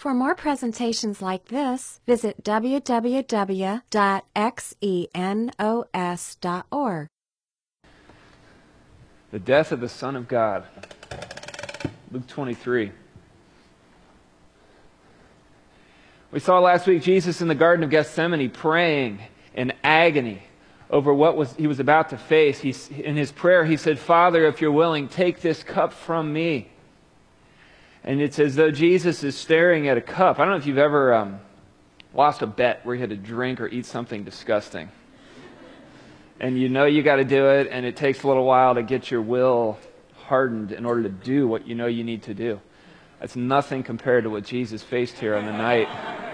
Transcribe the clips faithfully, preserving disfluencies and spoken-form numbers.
For more presentations like this, visit w w w dot xenos dot org. The death of the Son of God. Luke twenty-three. We saw last week Jesus in the Garden of Gethsemane praying in agony over what was he was about to face. He, in his prayer, he said, "Father, if you're willing, take this cup from me." And it's as though Jesus is staring at a cup. I don't know if you've ever um, lost a bet where you had to drink or eat something disgusting. And you know you got to do it, and it takes a little while to get your will hardened in order to do what you know you need to do. That's nothing compared to what Jesus faced here on the night,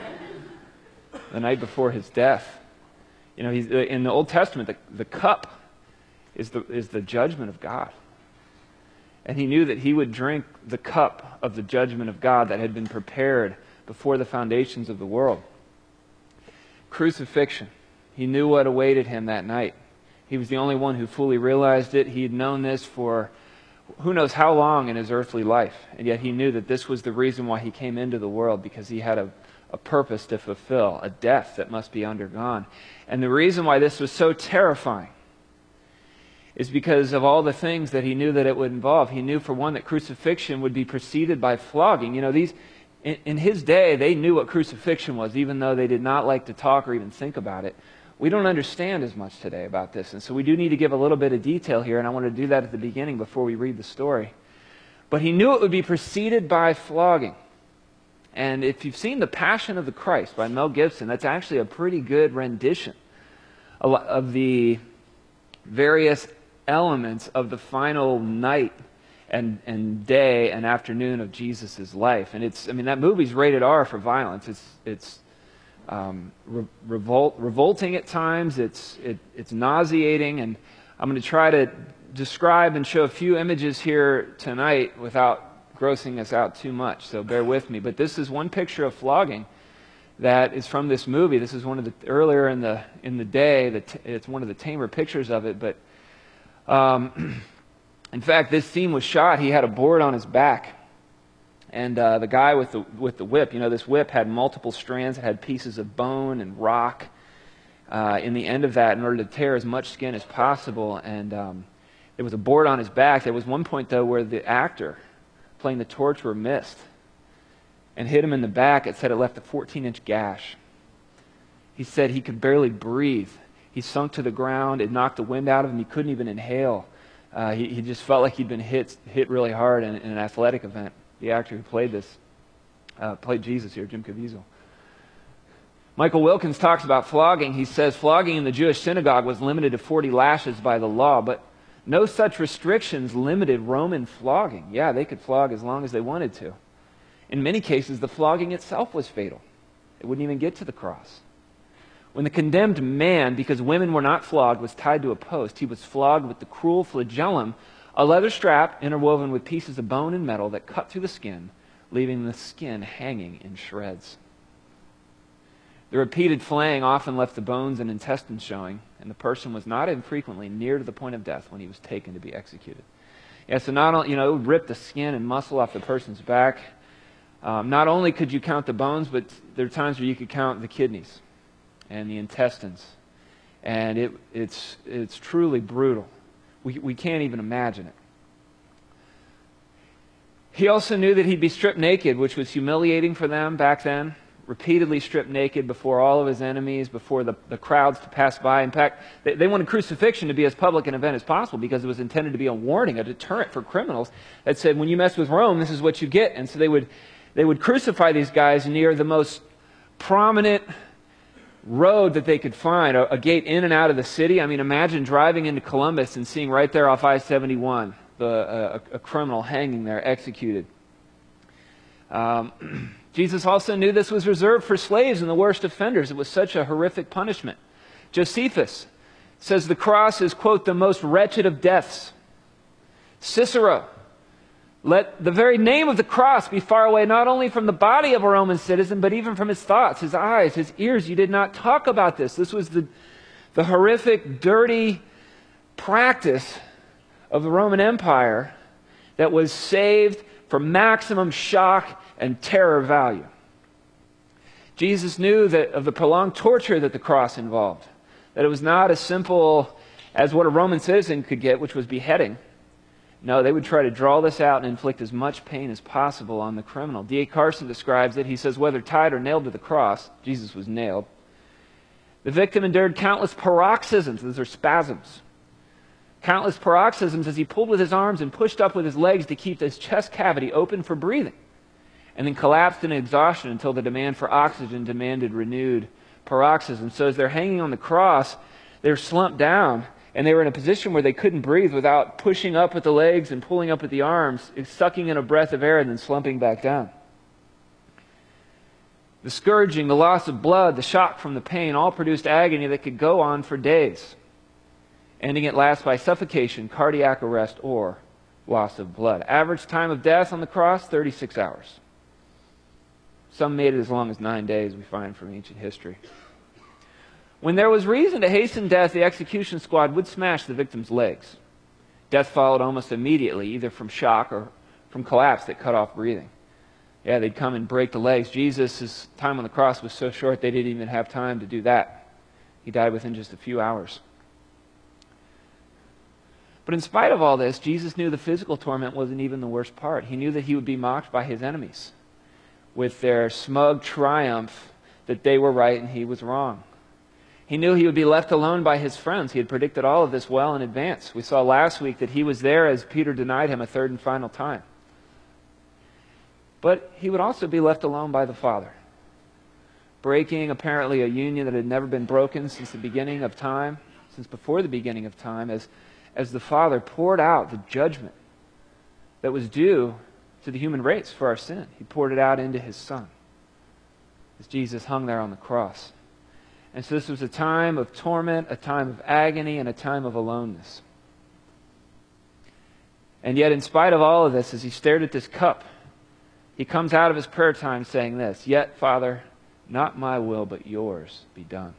the night before his death. You know, he's, in the Old Testament, the, the cup is the, is the judgment of God. And he knew that he would drink the cup of the judgment of God that had been prepared before the foundations of the world. Crucifixion. He knew what awaited him that night. He was the only one who fully realized it. He had known this for who knows how long in his earthly life. And yet he knew that this was the reason why he came into the world, because he had a, a purpose to fulfill, a death that must be undergone. And the reason why this was so terrifying is because of all the things that he knew that it would involve. He knew, for one, that crucifixion would be preceded by flogging. You know, these in, in his day, they knew what crucifixion was, even though they did not like to talk or even think about it. We don't understand as much today about this, and so we do need to give a little bit of detail here, and I want to do that at the beginning before we read the story. But he knew it would be preceded by flogging. And if you've seen The Passion of the Christ by Mel Gibson, that's actually a pretty good rendition of the various elements of the final night and, and day and afternoon of Jesus' life. And it's, I mean, that movie's rated R for violence. It's it's um, re- revolt, revolting at times. It's it, it's nauseating. And I'm going to try to describe and show a few images here tonight without grossing us out too much. So bear with me. But this is one picture of flogging that is from this movie. This is one of the earlier in the in the day. The t- it's one of the tamer pictures of it, but. Um, in fact, this scene was shot. He had a board on his back, and uh, the guy with the with the whip. You know, this whip had multiple strands. It had pieces of bone and rock uh, in the end of that, in order to tear as much skin as possible. And um, there was a board on his back. There was one point though where the actor playing the torturer missed and hit him in the back. It said it left a fourteen-inch gash. He said he could barely breathe. He sunk to the ground. It knocked the wind out of him. He couldn't even inhale. Uh, he, he just felt like he'd been hit hit really hard in, in an athletic event. The actor who played this, uh, played Jesus here, Jim Caviezel. Michael Wilkins talks about flogging. He says flogging in the Jewish synagogue was limited to forty lashes by the law, but no such restrictions limited Roman flogging. Yeah, they could flog as long as they wanted to. In many cases, the flogging itself was fatal. It wouldn't even get to the cross. When the condemned man, because women were not flogged, was tied to a post, he was flogged with the cruel flagellum, a leather strap interwoven with pieces of bone and metal that cut through the skin, leaving the skin hanging in shreds. The repeated flaying often left the bones and intestines showing, and the person was not infrequently near to the point of death when he was taken to be executed. Yeah, so not only, you know, it would rip the skin and muscle off the person's back. Um, not only could you count the bones, but there are times where you could count the kidneys and the intestines, and it, it's it's truly brutal. We we can't even imagine it. He also knew that he'd be stripped naked, which was humiliating for them back then. Repeatedly stripped naked before all of his enemies, before the, the crowds to pass by. In fact, they, they wanted crucifixion to be as public an event as possible because it was intended to be a warning, a deterrent for criminals that said, when you mess with Rome, this is what you get. And so they would they would crucify these guys near the most prominent road that they could find, a, a gate in and out of the city. I mean, imagine driving into Columbus and seeing right there off I seventy-one the, uh, a, a criminal hanging there, executed. Um, Jesus also knew this was reserved for slaves and the worst offenders. It was such a horrific punishment. Josephus says the cross is, quote, the most wretched of deaths. Cicero, let the very name of the cross be far away, not only from the body of a Roman citizen, but even from his thoughts, his eyes, his ears. You did not talk about this. This was the, the horrific, dirty practice of the Roman Empire that was saved for maximum shock and terror value. Jesus knew that of the prolonged torture that the cross involved, that it was not as simple as what a Roman citizen could get, which was beheading. No, they would try to draw this out and inflict as much pain as possible on the criminal. D A Carson describes it. He says, whether tied or nailed to the cross, Jesus was nailed, the victim endured countless paroxysms. Those are spasms. Countless paroxysms as he pulled with his arms and pushed up with his legs to keep his chest cavity open for breathing, and then collapsed in exhaustion until the demand for oxygen demanded renewed paroxysms. So as they're hanging on the cross, they're slumped down, and they were in a position where they couldn't breathe without pushing up with the legs and pulling up with the arms, sucking in a breath of air and then slumping back down. The scourging, the loss of blood, the shock from the pain all produced agony that could go on for days, ending at last by suffocation, cardiac arrest, or loss of blood. Average time of death on the cross, thirty-six hours. Some made it as long as nine days, we find from ancient history. When there was reason to hasten death, the execution squad would smash the victim's legs. Death followed almost immediately, either from shock or from collapse that cut off breathing. Yeah, they'd come and break the legs. Jesus' time on the cross was so short they didn't even have time to do that. He died within just a few hours. But in spite of all this, Jesus knew the physical torment wasn't even the worst part. He knew that he would be mocked by his enemies with their smug triumph that they were right and he was wrong. He knew he would be left alone by his friends. He had predicted all of this well in advance. We saw last week that he was there as Peter denied him a third and final time. But he would also be left alone by the Father, breaking apparently a union that had never been broken since the beginning of time, since before the beginning of time, as, as the Father poured out the judgment that was due to the human race for our sin. He poured it out into his Son as Jesus hung there on the cross. And so this was a time of torment, a time of agony, and a time of aloneness. And yet, in spite of all of this, as he stared at this cup, he comes out of his prayer time saying this, "Yet, Father, not my will, but yours be done."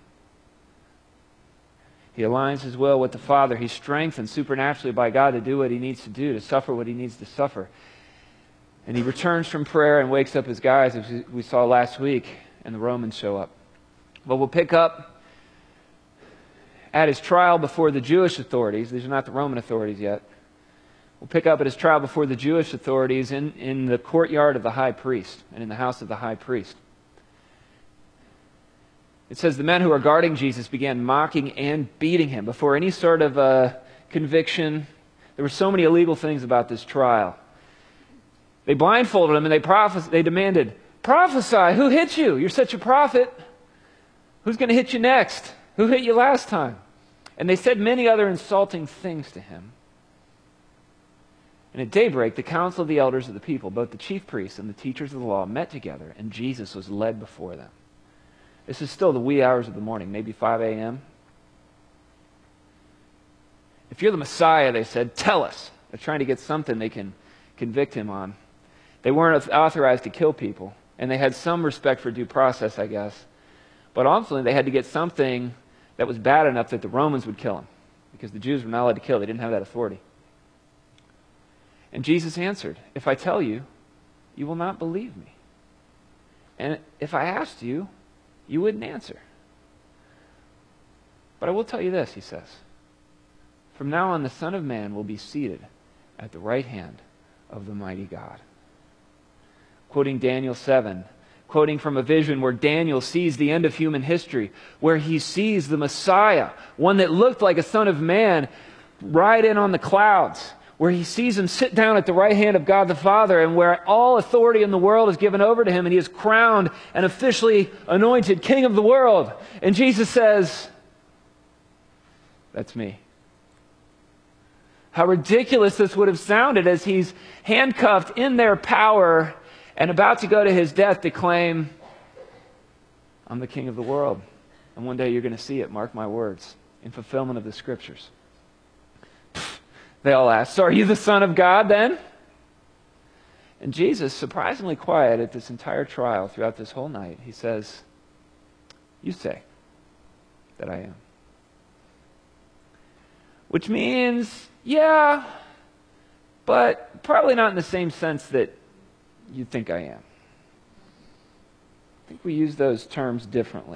He aligns his will with the Father. He's strengthened supernaturally by God to do what he needs to do, to suffer what he needs to suffer. And he returns from prayer and wakes up his guys, as we saw last week, and the Romans show up. But we'll pick up at his trial before the Jewish authorities. These are not the Roman authorities yet. We'll pick up at his trial before the Jewish authorities in, in the courtyard of the high priest and in the house of the high priest. It says the men who were guarding Jesus began mocking and beating him before any sort of uh, conviction. There were so many illegal things about this trial. They blindfolded him and they, prophes- they demanded, "Prophesy, who hit you? You're such a prophet. Who's going to hit you next? Who hit you last time?" And they said many other insulting things to him. And at daybreak, the council of the elders of the people, both the chief priests and the teachers of the law, met together, and Jesus was led before them. This is still the wee hours of the morning, maybe five a.m. "If you're the Messiah," they said, "tell us." They're trying to get something they can convict him on. They weren't authorized to kill people, and they had some respect for due process, I guess. But ultimately, they had to get something that was bad enough that the Romans would kill him, because the Jews were not allowed to kill. They didn't have that authority. And Jesus answered, "If I tell you, you will not believe me. And if I asked you, you wouldn't answer. But I will tell you this," he says. "From now on, the Son of Man will be seated at the right hand of the mighty God." Quoting Daniel seven, quoting from a vision where Daniel sees the end of human history, where he sees the Messiah, one that looked like a Son of Man, ride in on the clouds, where he sees him sit down at the right hand of God the Father, and where all authority in the world is given over to him, and he is crowned and officially anointed King of the world. And Jesus says, "That's me." How ridiculous this would have sounded as he's handcuffed in their power and about to go to his death to claim, "I'm the King of the world. And one day you're going to see it, mark my words, in fulfillment of the Scriptures." They all asked, "So are you the Son of God then?" And Jesus, surprisingly quiet at this entire trial throughout this whole night, he says, "You say that I am." Which means, yeah, but probably not in the same sense that you think I am. I think think we use those terms differently.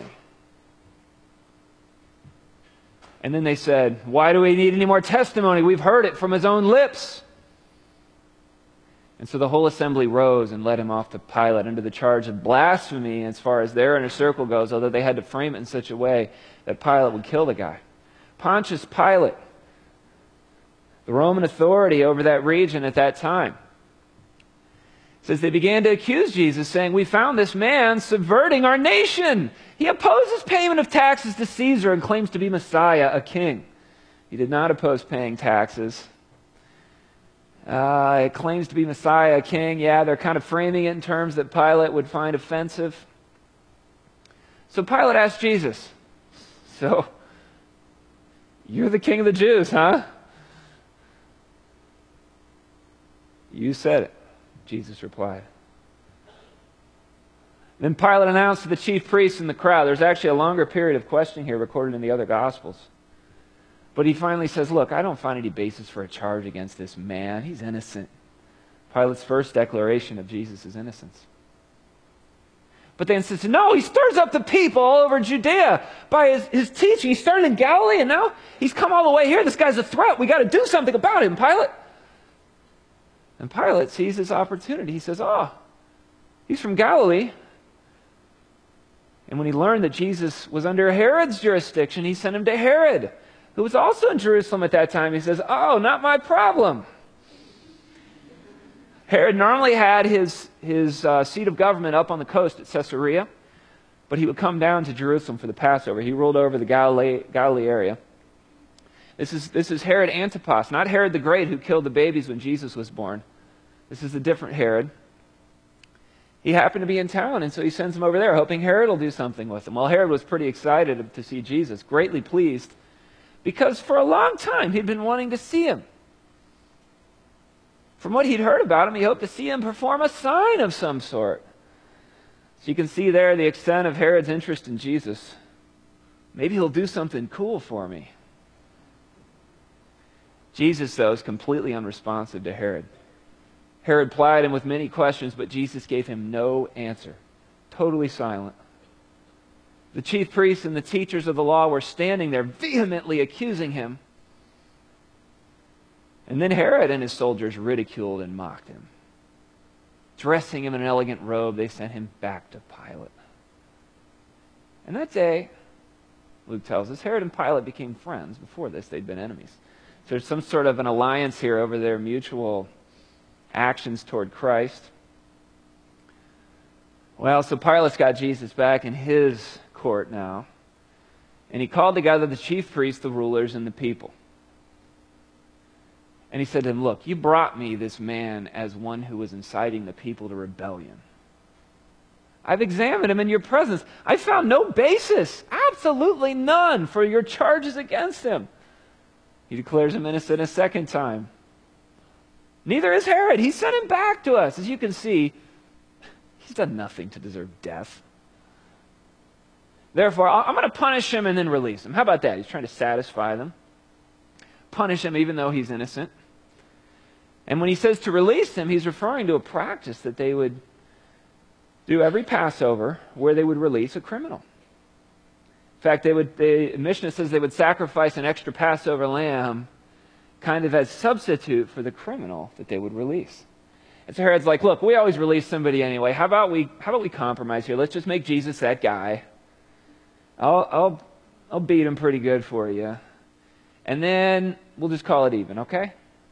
And then they said, why do we need any more testimony? We've heard it from his own lips. And so the whole assembly rose and led him off to Pilate under the charge of blasphemy as far as their inner circle goes, although they had to frame it in such a way that Pilate would kill the guy. Pontius Pilate, the Roman authority over that region at that time, says they began to accuse Jesus, saying, we found this man subverting our nation. He opposes payment of taxes to Caesar and claims to be Messiah, a king. He did not oppose paying taxes. Uh, it claims to be Messiah, a king. Yeah, they're kind of framing it in terms that Pilate would find offensive. So Pilate asked Jesus, so, you're the king of the Jews, huh? You said it, Jesus replied. Then Pilate announced to the chief priests and the crowd, there's actually a longer period of questioning here recorded in the other Gospels. But he finally says, look, I don't find any basis for a charge against this man. He's innocent. Pilate's first declaration of Jesus' innocence. But they insisted, no, he stirs up the people all over Judea by his, his teaching. He started in Galilee and now he's come all the way here. This guy's a threat. We got to do something about him, Pilate. And Pilate sees his opportunity. He says, oh, he's from Galilee. And when he learned that Jesus was under Herod's jurisdiction, he sent him to Herod, who was also in Jerusalem at that time. He says, oh, not my problem. Herod normally had his, his uh, seat of government up on the coast at Caesarea, but he would come down to Jerusalem for the Passover. He ruled over the Galilee, Galilee area. This is, this is Herod Antipas, not Herod the Great who killed the babies when Jesus was born. This is a different Herod. He happened to be in town, and so he sends him over there, hoping Herod will do something with him. Well, Herod was pretty excited to see Jesus, greatly pleased, because for a long time he'd been wanting to see him. From what he'd heard about him, he hoped to see him perform a sign of some sort. So you can see there the extent of Herod's interest in Jesus. Maybe he'll do something cool for me. Jesus, though, is completely unresponsive to Herod. Herod plied him with many questions, but Jesus gave him no answer. Totally silent. The chief priests and the teachers of the law were standing there vehemently accusing him. And then Herod and his soldiers ridiculed and mocked him. Dressing him in an elegant robe, they sent him back to Pilate. And that day, Luke tells us, Herod and Pilate became friends. Before this, they'd been enemies. So there's some sort of an alliance here over their mutual actions toward Christ. Well, so Pilate's got Jesus back in his court now. And he called together the chief priests, the rulers, and the people. And he said to them, look, you brought me this man as one who was inciting the people to rebellion. I've examined him in your presence. I found no basis, absolutely none, for your charges against him. He declares him innocent a second time. Neither is Herod. He sent him back to us. As you can see, he's done nothing to deserve death. Therefore, I'm going to punish him and then release him. How about that? He's trying to satisfy them. Punish him even though he's innocent. And when he says to release him, he's referring to a practice that they would do every Passover where they would release a criminal. In fact, they would, the Mishnah says they would sacrifice an extra Passover lamb kind of as substitute for the criminal that they would release. And so Herod's like, look, we always release somebody anyway. How about we, how about we compromise here? Let's just make Jesus that guy. I'll, I'll, I'll beat him pretty good for you. And then we'll just call it even, okay?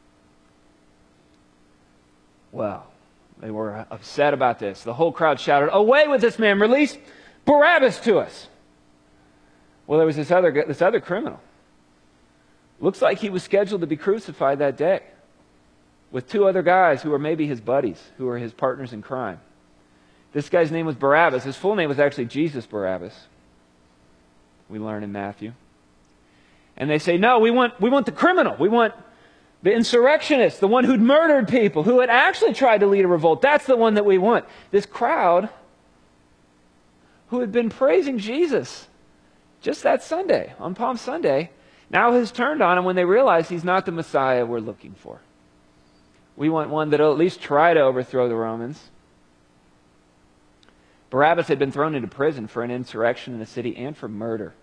Well, they were upset about this. The whole crowd shouted, away with this man, release Barabbas to us. Well, there was this other, this other criminal. Looks like he was scheduled to be crucified that day with two other guys who were maybe his buddies, who were his partners in crime. This guy's name was Barabbas. His full name was actually Jesus Barabbas. We learn in Matthew. And they say, no, we want, we want the criminal. We want the insurrectionist, the one who'd murdered people, who had actually tried to lead a revolt. That's the one that we want. This crowd who had been praising Jesus just that Sunday, on Palm Sunday, now has turned on him when they realize he's not the Messiah we're looking for. We want one that will at least try to overthrow the Romans. Barabbas had been thrown into prison for an insurrection in the city and for murder.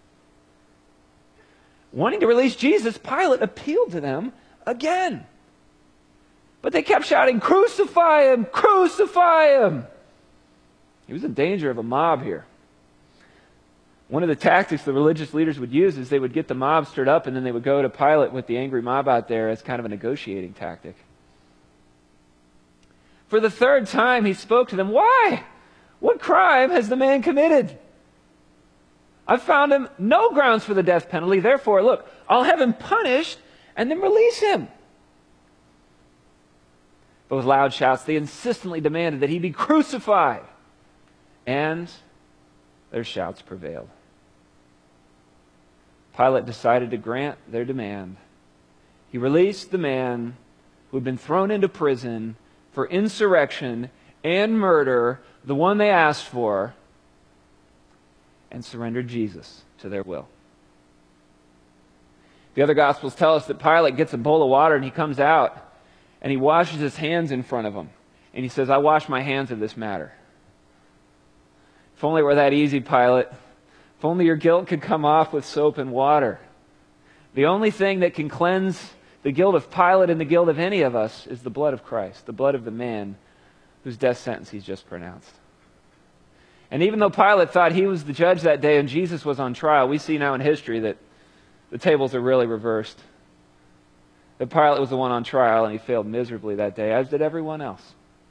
Wanting to release Jesus, Pilate appealed to them again. But they kept shouting, "Crucify him! Crucify him!" He was in danger of a mob here. One of the tactics the religious leaders would use is they would get the mob stirred up and then they would go to Pilate with the angry mob out there as kind of a negotiating tactic. For the third time he spoke to them. "Why? What crime has the man committed? I've found him no grounds for the death penalty. Therefore, look, I'll have him punished and then release him." But with loud shouts, they insistently demanded that he be crucified. And their shouts prevailed. Pilate decided to grant their demand. He released the man who had been thrown into prison for insurrection and murder, the one they asked for, and surrendered Jesus to their will. The other Gospels tell us that Pilate gets a bowl of water and he comes out and he washes his hands in front of him. And he says, "I wash my hands of this matter." If only it were that easy, Pilate. If only your guilt could come off with soap and water. The only thing that can cleanse the guilt of Pilate and the guilt of any of us is the blood of Christ, the blood of the man whose death sentence he's just pronounced. And even though Pilate thought he was the judge that day and Jesus was on trial, we see now in history that the tables are really reversed. That Pilate was the one on trial and he failed miserably that day, as did everyone else.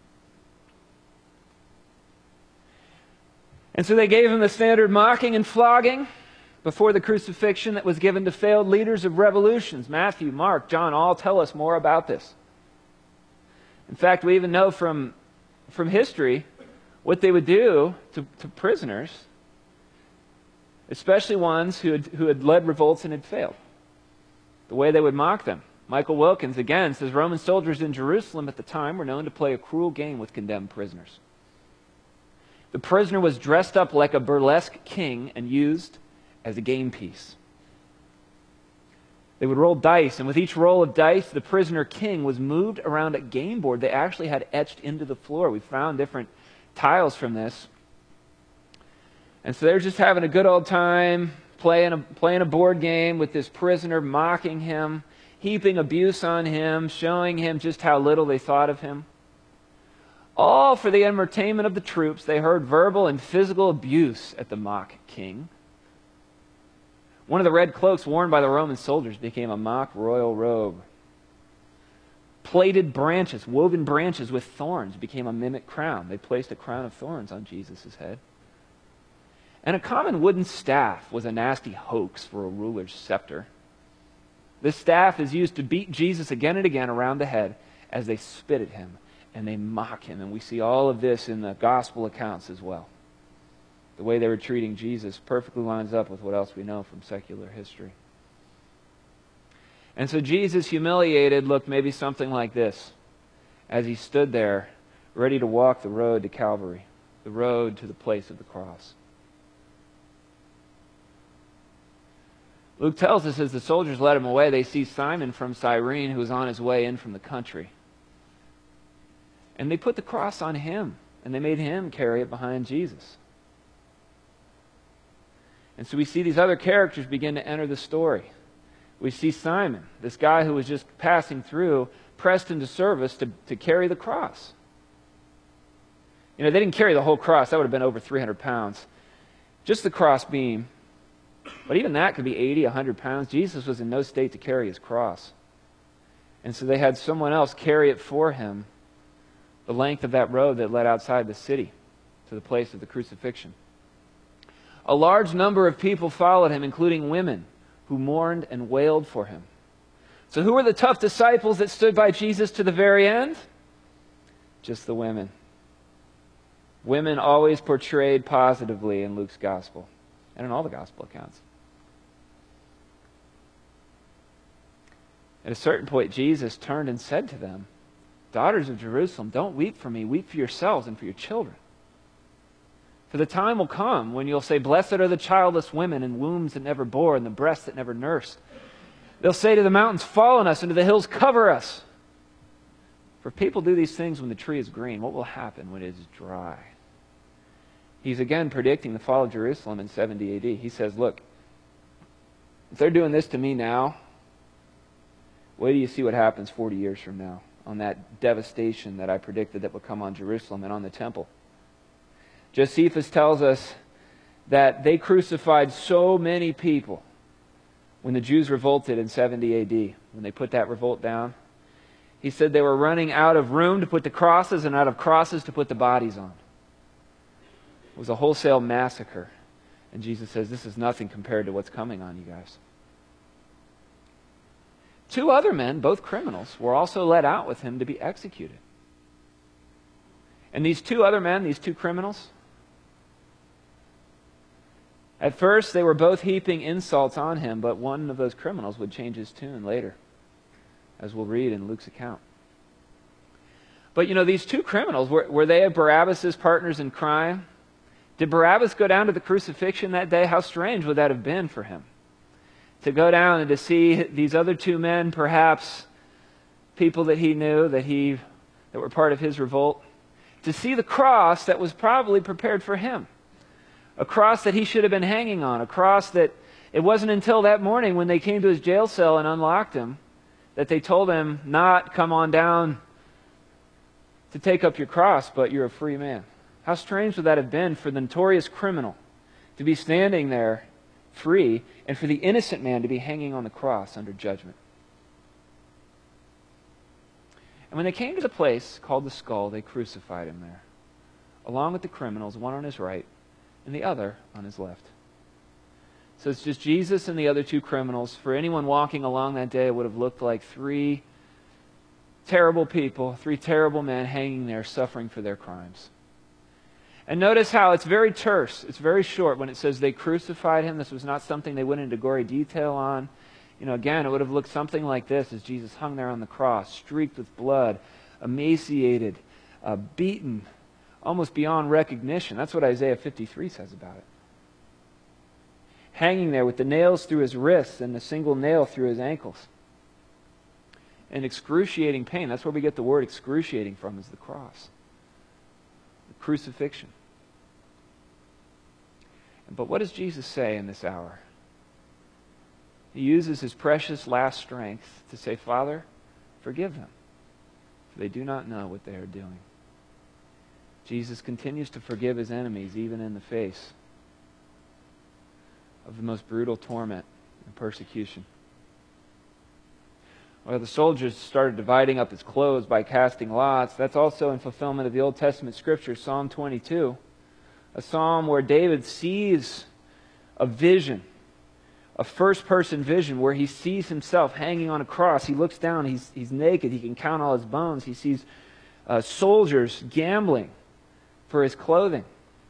And so they gave him the standard mocking and flogging before the crucifixion that was given to failed leaders of revolutions. Matthew, Mark, John all tell us more about this. In fact, we even know from, from history what they would do to, to prisoners, especially ones who had, who had led revolts and had failed. The way they would mock them. Michael Wilkins, again, says Roman soldiers in Jerusalem at the time were known to play a cruel game with condemned prisoners. The prisoner was dressed up like a burlesque king and used as a game piece. They would roll dice, and with each roll of dice, the prisoner king was moved around a game board they actually had etched into the floor. We found different tiles from this. And so they're just having a good old time, playing a, playing a board game with this prisoner, mocking him, heaping abuse on him, showing him just how little they thought of him. All for the entertainment of the troops. They heard verbal and physical abuse at the mock king. One of the red cloaks worn by the Roman soldiers became a mock royal robe. Plaited branches, woven branches with thorns became a mimic crown. They placed a crown of thorns on Jesus' head. And a common wooden staff was a nasty hoax for a ruler's scepter. This staff is used to beat Jesus again and again around the head as they spit at him and they mock him. And we see all of this in the gospel accounts as well. The way they were treating Jesus perfectly lines up with what else we know from secular history. And so Jesus, humiliated, looked maybe something like this as he stood there ready to walk the road to Calvary, the road to the place of the cross. Luke tells us as the soldiers led him away, they see Simon from Cyrene who was on his way in from the country. And they put the cross on him, and they made him carry it behind Jesus. And so we see these other characters begin to enter the story. We see Simon, this guy who was just passing through, pressed into service to, to carry the cross. You know, they didn't carry the whole cross. That would have been over three hundred pounds. Just the cross beam. But even that could be eighty, one hundred pounds. Jesus was in no state to carry his cross. And so they had someone else carry it for him, the length of that road that led outside the city to the place of the crucifixion. A large number of people followed him, including women who mourned and wailed for him. So who were the tough disciples that stood by Jesus to the very end? Just the women. Women always portrayed positively in Luke's gospel and in all the gospel accounts. At a certain point, Jesus turned and said to them, "Daughters of Jerusalem, don't weep for me. Weep for yourselves and for your children. For the time will come when you'll say, 'Blessed are the childless women and wombs that never bore and the breasts that never nursed.' They'll say to the mountains, 'Fall on us,' and to the hills, 'Cover us.' For if people do these things when the tree is green, what will happen when it is dry? He's again predicting the fall of Jerusalem in seventy A D. He says, look, if they're doing this to me now, wait till you see what happens forty years from now on that devastation that I predicted that would come on Jerusalem and on the temple. Josephus tells us that they crucified so many people when the Jews revolted in seventy A D, when they put that revolt down. He said they were running out of room to put the crosses and out of crosses to put the bodies on. It was a wholesale massacre. And Jesus says, this is nothing compared to what's coming on you guys. Two other men, both criminals, were also led out with him to be executed. And these two other men, these two criminals, at first they were both heaping insults on him, but one of those criminals would change his tune later, as we'll read in Luke's account. But you know, these two criminals, were, were they Barabbas' partners in crime? Did Barabbas go down to the crucifixion that day? How strange would that have been for him? To go down and to see these other two men, perhaps people that he knew, that he that were part of his revolt, to see the cross that was probably prepared for him. A cross that he should have been hanging on. A cross that it wasn't until that morning when they came to his jail cell and unlocked him that they told him, not come on down to take up your cross, but you're a free man. How strange would that have been for the notorious criminal to be standing there free and for the innocent man to be hanging on the cross under judgment. And when they came to the place called the Skull, they crucified him there, along with the criminals, one on his right and the other on his left. So it's just Jesus and the other two criminals. For anyone walking along that day, it would have looked like three terrible people, three terrible men hanging there suffering for their crimes. And notice how it's very terse, it's very short when it says they crucified him. This was not something they went into gory detail on. You know, again, it would have looked something like this as Jesus hung there on the cross, streaked with blood, emaciated, uh, beaten, almost beyond recognition. That's what Isaiah fifty-three says about it. Hanging there with the nails through his wrists and the single nail through his ankles. And excruciating pain. That's where we get the word excruciating from, is the cross. The crucifixion. But what does Jesus say in this hour? He uses his precious last strength to say, Father, forgive them, for they do not know what they are doing. Jesus continues to forgive his enemies even in the face of the most brutal torment and persecution. Well, the soldiers started dividing up his clothes by casting lots. That's also in fulfillment of the Old Testament scripture, Psalm twenty-two, a psalm where David sees a vision, a first-person vision where he sees himself hanging on a cross. He looks down, he's, he's naked, he can count all his bones. He sees uh, soldiers gambling for his clothing.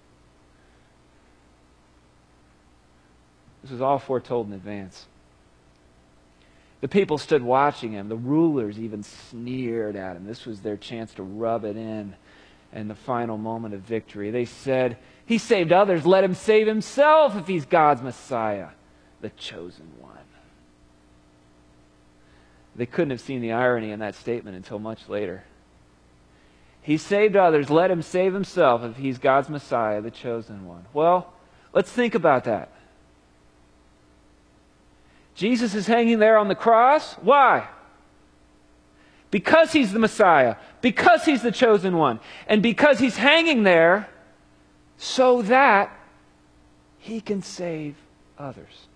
This was all foretold in advance. The people stood watching him. The rulers even sneered at him. This was their chance to rub it in in the final moment of victory. They said, he saved others, let him save himself if he's God's Messiah, the chosen one. They couldn't have seen the irony in that statement until much later. He saved others, let him save himself if he's God's Messiah, the chosen one. Well, let's think about that. Jesus is hanging there on the cross. Why? Because he's the Messiah. Because he's the chosen one. And because he's hanging there so that he can save others.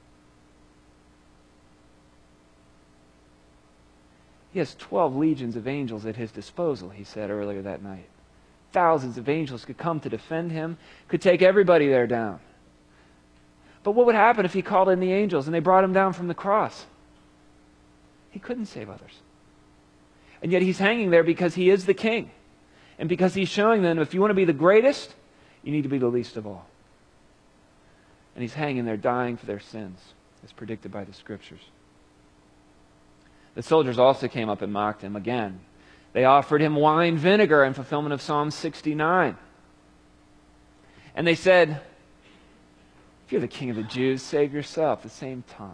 He has twelve legions of angels at his disposal, he said earlier that night. Thousands of angels could come to defend him, could take everybody there down. But what would happen if he called in the angels and they brought him down from the cross? He couldn't save others. And yet he's hanging there because he is the king. And because he's showing them, if you want to be the greatest, you need to be the least of all. And he's hanging there dying for their sins, as predicted by the scriptures. The soldiers also came up and mocked him again. They offered him wine vinegar in fulfillment of Psalm sixty-nine. And they said, if you're the king of the Jews, save yourself. The same taunt.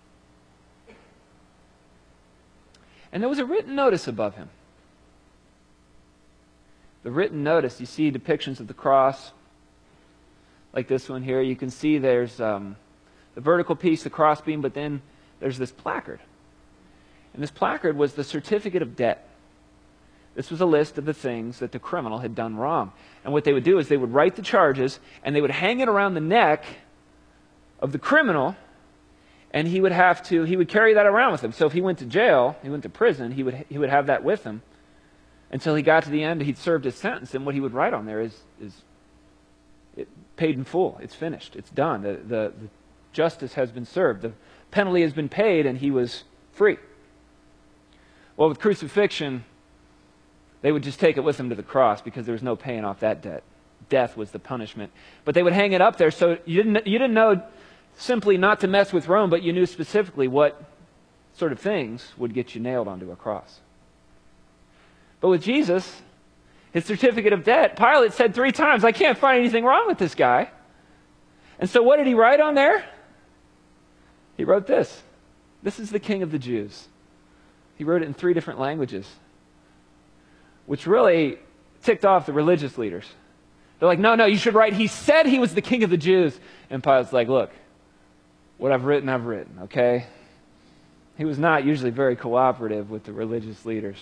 And there was a written notice above him. The written notice, you see depictions of the cross. like this one here, you can see there's um, the vertical piece, the crossbeam, but then there's this placard. And this placard was the certificate of debt. This was a list of the things that the criminal had done wrong. And what they would do is they would write the charges, and they would hang it around the neck of the criminal, and he would have to, he would carry that around with him. So if he went to jail, he went to prison, he would he would have that with him until he got to the end, he'd served his sentence, and what he would write on there is, is it, paid in full. It's finished. It's done. The, the, the justice has been served. The penalty has been paid, and he was free. Well, with crucifixion, they would just take it with them to the cross because there was no paying off that debt. Death was the punishment. But they would hang it up there, so you didn't, you didn't know simply not to mess with Rome, but you knew specifically what sort of things would get you nailed onto a cross. But with Jesus, his certificate of debt, Pilate said three times, I can't find anything wrong with this guy. And so what did he write on there? He wrote this. This is the King of the Jews. He wrote it in three different languages, which really ticked off the religious leaders. They're like, no, no, you should write, he said he was the King of the Jews. And Pilate's like, look, what I've written, I've written, okay? He was not usually very cooperative with the religious leaders.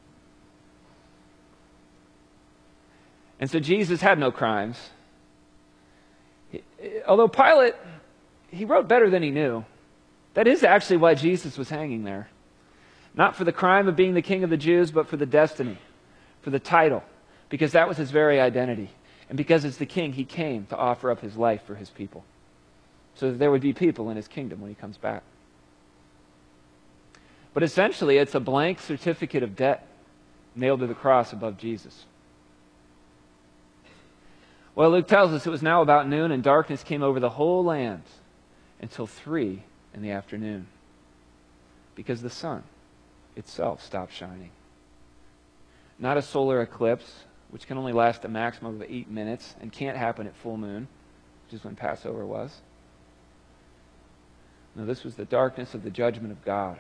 And so Jesus had no crimes. He, although Pilate, he wrote better than he knew. That is actually why Jesus was hanging there. Not for the crime of being the King of the Jews, but for the destiny, for the title, because that was his very identity. And because it's the king, he came to offer up his life for his people, so that there would be people in his kingdom when he comes back. But essentially, it's a blank certificate of debt nailed to the cross above Jesus. Well, Luke tells us it was now about noon, and darkness came over the whole land until three in the afternoon, because the sun itself stopped shining. Not a solar eclipse, which can only last a maximum of eight minutes and can't happen at full moon, which is when Passover was. No, this was the darkness of the judgment of God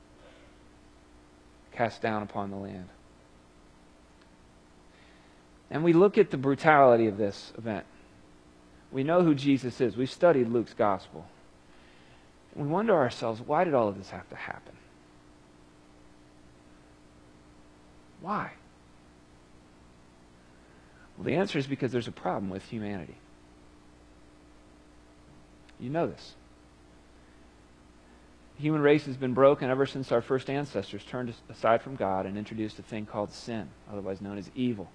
cast down upon the land. And we look at the brutality of this event. We know who Jesus is. We've studied Luke's gospel. We wonder ourselves, why did all of this have to happen? Why? Well, the answer is because there's a problem with humanity. You know this. The human race has been broken ever since our first ancestors turned aside from God and introduced a thing called sin, otherwise known as evil.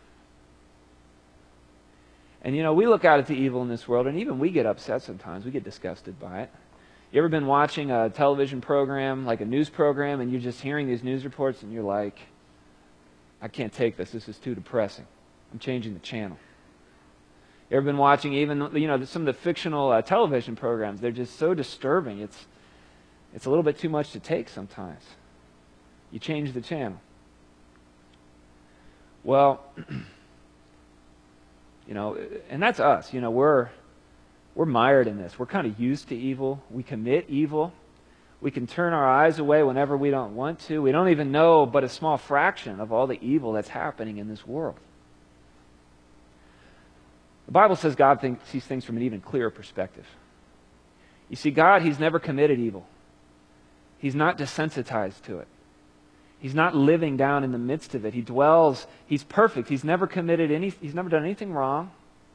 And you know, we look out at the evil in this world, and even we get upset sometimes. We get disgusted by it. You ever been watching a television program, like a news program, and you're just hearing these news reports, and you're like, I can't take this. This is too depressing. I'm changing the channel. You ever been watching even, you know, some of the fictional uh, television programs? They're just so disturbing. It's, it's a little bit too much to take sometimes. You change the channel. Well, you know, and that's us. You know, we're we're mired in this. We're kind of used to evil. We commit evil. We can turn our eyes away whenever we don't want to. We don't even know but a small fraction of all the evil that's happening in this world. The Bible says God thinks, sees things from an even clearer perspective. You see, God, He's never committed evil. He's not desensitized to it. He's not living down in the midst of it. He dwells, He's perfect. He's never committed any, He's never done anything wrong.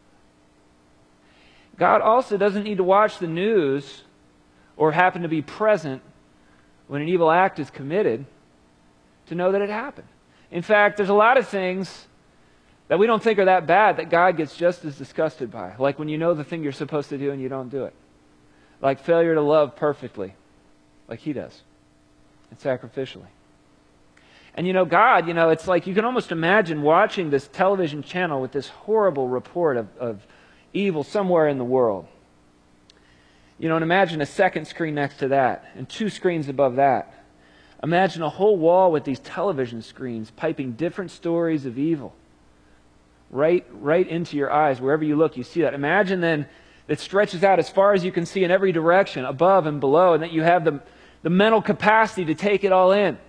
God also doesn't need to watch the news or happen to be present when an evil act is committed to know that it happened. In fact, there's a lot of things that we don't think are that bad that God gets just as disgusted by. Like when you know the thing you're supposed to do and you don't do it. Like failure to love perfectly, like He does, and sacrificially. And you know, God, you know, it's like you can almost imagine watching this television channel with this horrible report of, of evil somewhere in the world. You know, and imagine a second screen next to that, and two screens above that. Imagine a whole wall with these television screens piping different stories of evil. Right, right into your eyes. Wherever you look, you see that. Imagine then it stretches out as far as you can see in every direction, above and below, and that you have the, the mental capacity to take it all in.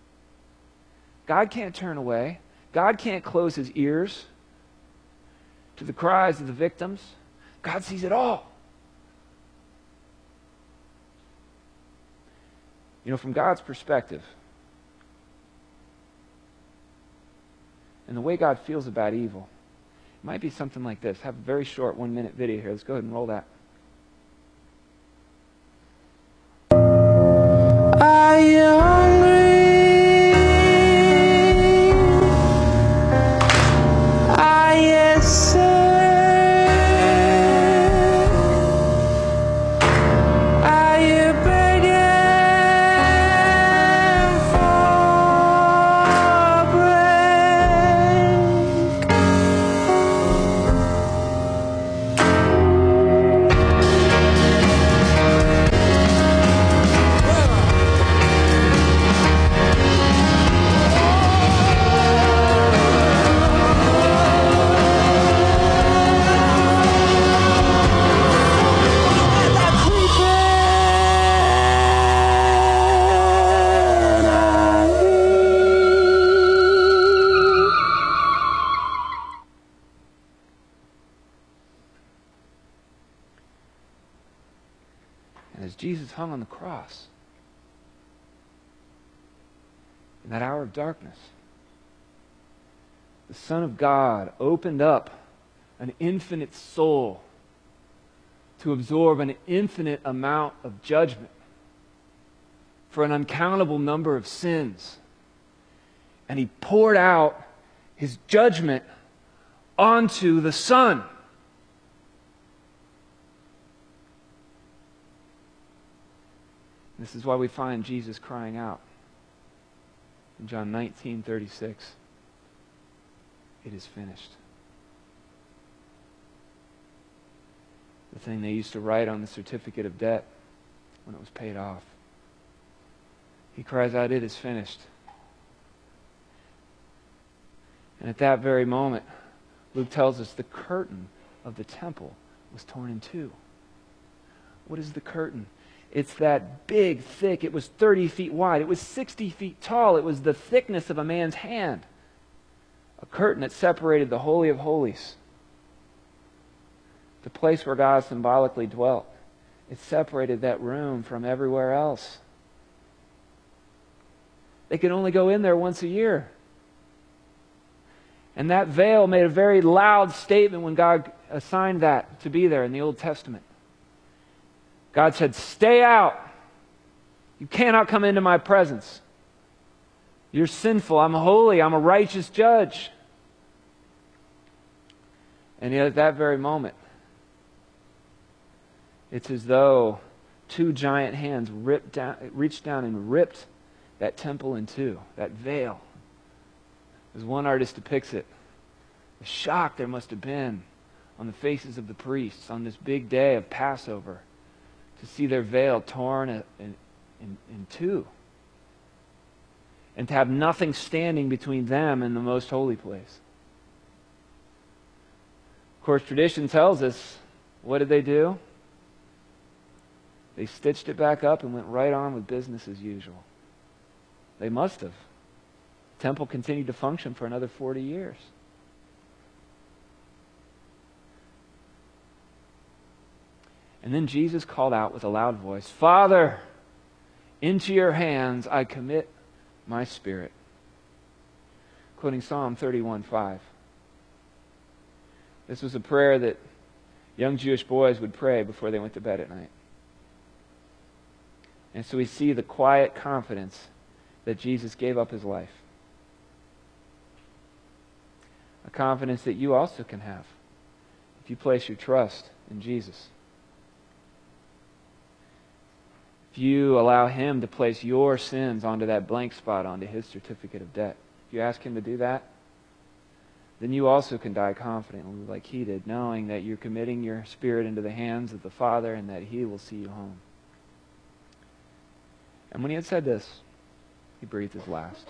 God can't turn away. God can't close His ears. to the cries of the victims. God sees it all. You know, from God's perspective, and the way God feels about evil, it might be something like this. I have a very short one-minute video here. Let's go ahead and roll that. Are you hungry? Are you sick? Are you begging for bread? And as Jesus hung on the cross, in that hour of darkness, the Son of God opened up an infinite soul to absorb an infinite amount of judgment for an uncountable number of sins. And he poured out his judgment onto the Son. This is why we find Jesus crying out in John nineteen thirty-six. It is finished. The thing they used to write on the certificate of debt when it was paid off. He cries out, it is finished. And at that very moment, Luke tells us the curtain of the temple was torn in two. What is the curtain? It's that big, thick, it was thirty feet wide. It was sixty feet tall. It was the thickness of a man's hand. A curtain that separated the Holy of Holies, the place where God symbolically dwelt. It separated that room from everywhere else. They could only go in there once a year. And that veil made a very loud statement when God assigned that to be there in the Old Testament. God said, stay out. You cannot come into my presence. You're sinful. I'm holy. I'm a righteous judge. And yet at that very moment, it's as though two giant hands ripped down, reached down and ripped that temple in two, that veil. As one artist depicts it, the shock there must have been on the faces of the priests on this big day of Passover to see their veil torn in, in, in two, and to have nothing standing between them and the most holy place. Of course, tradition tells us, what did they do? They stitched it back up and went right on with business as usual. They must have. The temple continued to function for another forty years. And then Jesus called out with a loud voice, Father, into your hands I commit my spirit. Quoting Psalm thirty-one five. This was a prayer that young Jewish boys would pray before they went to bed at night. And so we see the quiet confidence that Jesus gave up his life. A confidence that you also can have if you place your trust in Jesus. If you allow him to place your sins onto that blank spot, onto his certificate of debt. If you ask him to do that, then you also can die confidently like he did, knowing that you're committing your spirit into the hands of the Father and that he will see you home. And when he had said this, he breathed his last.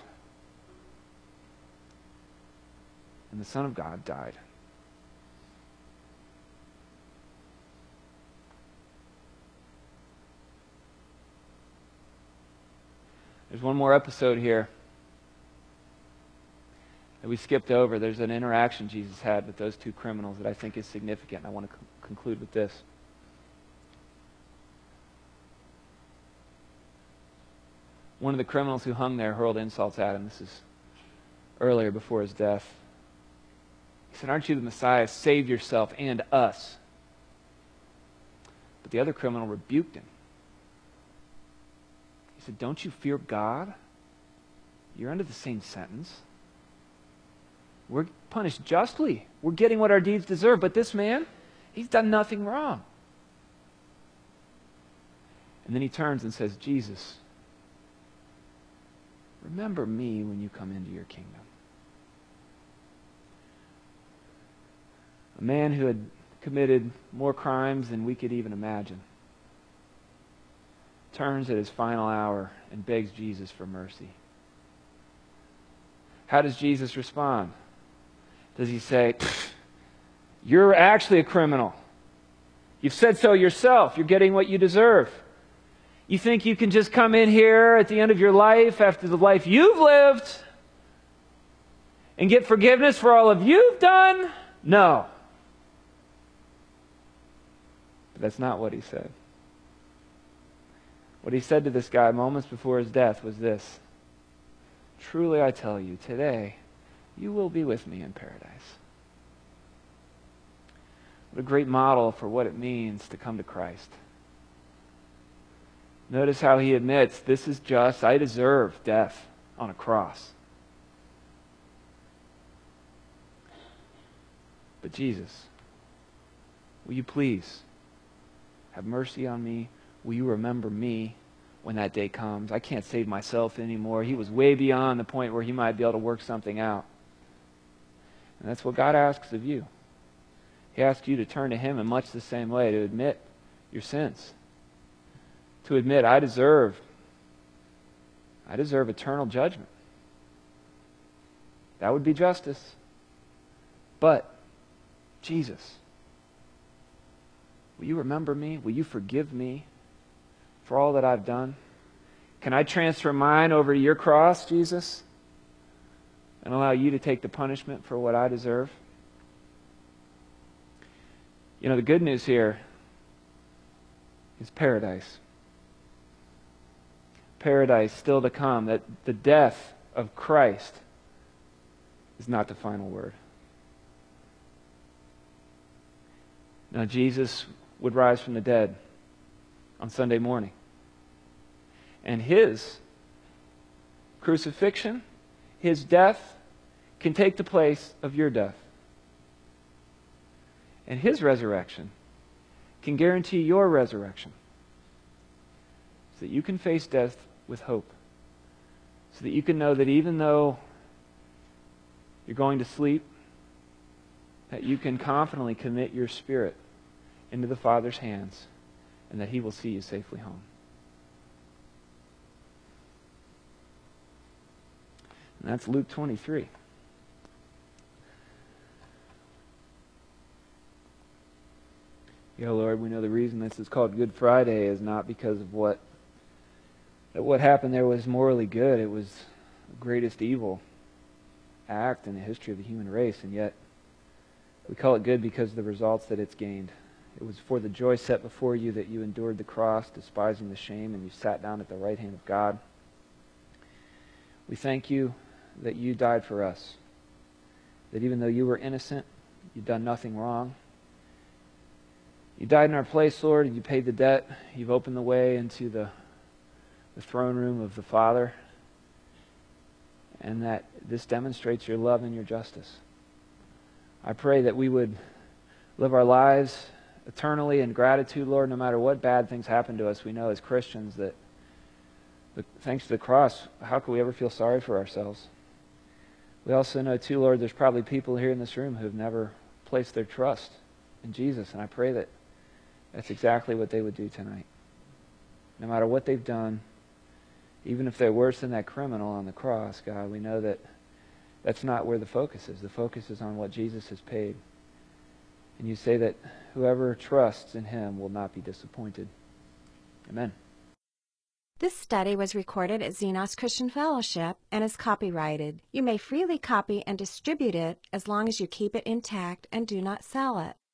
And the Son of God died. There's one more episode here that we skipped over. There's an interaction Jesus had with those two criminals that I think is significant. I want to c- conclude with this. One of the criminals who hung there hurled insults at him. This is earlier before his death. He said, "Aren't you the Messiah? Save yourself and us." But the other criminal rebuked him. He said, "Don't you fear God? You're under the same sentence. We're punished justly. We're getting what our deeds deserve. But this man, he's done nothing wrong." And then he turns and says, "Jesus, remember me when you come into your kingdom." A man who had committed more crimes than we could even imagine turns at his final hour and begs Jesus for mercy. How does Jesus respond? Does he say, "You're actually a criminal. You've said so yourself. You're getting what you deserve. You think you can just come in here at the end of your life, after the life you've lived, and get forgiveness for all of you've done?" No. But that's not what he said. What he said to this guy moments before his death was this: "Truly I tell you, today you will be with me in paradise." What a great model for what it means to come to Christ. Notice how he admits, this is just, I deserve death on a cross. But Jesus, will you please have mercy on me? Will you remember me when that day comes? I can't save myself anymore. He was way beyond the point where he might be able to work something out. And that's what God asks of you. He asks you to turn to him in much the same way, to admit your sins. To admit, I deserve, I deserve eternal judgment. That would be justice. But, Jesus, will you remember me? Will you forgive me for all that I've done? Can I transfer mine over to your cross, Jesus, and allow you to take the punishment for what I deserve? You know, the good news here is paradise. Paradise still to come, that the death of Christ is not the final word. Now, Jesus would rise from the dead on Sunday morning. And his crucifixion, his death, can take the place of your death. And his resurrection can guarantee your resurrection, so that you can face death with hope. So that you can know that even though you're going to sleep, that you can confidently commit your spirit into the Father's hands, and that he will see you safely home. And that's Luke twenty-three. Yeah, Lord, we know the reason this is called Good Friday is not because of what that what happened there was morally good. It was the greatest evil act in the history of the human race, and yet we call it good because of the results that it's gained. It was for the joy set before you that you endured the cross, despising the shame, and you sat down at the right hand of God. We thank you that you died for us, that even though you were innocent, you'd done nothing wrong. You died in our place, Lord, and you paid the debt. You've opened the way into the, the throne room of the Father, and that this demonstrates your love and your justice. I pray that we would live our lives eternally in gratitude, Lord, no matter what bad things happen to us. We know as Christians that the, thanks to the cross, how could we ever feel sorry for ourselves? We also know, too, Lord, there's probably people here in this room who have never placed their trust in Jesus, and I pray that that's exactly what they would do tonight. No matter what they've done, even if they're worse than that criminal on the cross, God, we know that that's not where the focus is. The focus is on what Jesus has paid. And you say that whoever trusts in him will not be disappointed. Amen. This study was recorded at Xenos Christian Fellowship and is copyrighted. You may freely copy and distribute it as long as you keep it intact and do not sell it.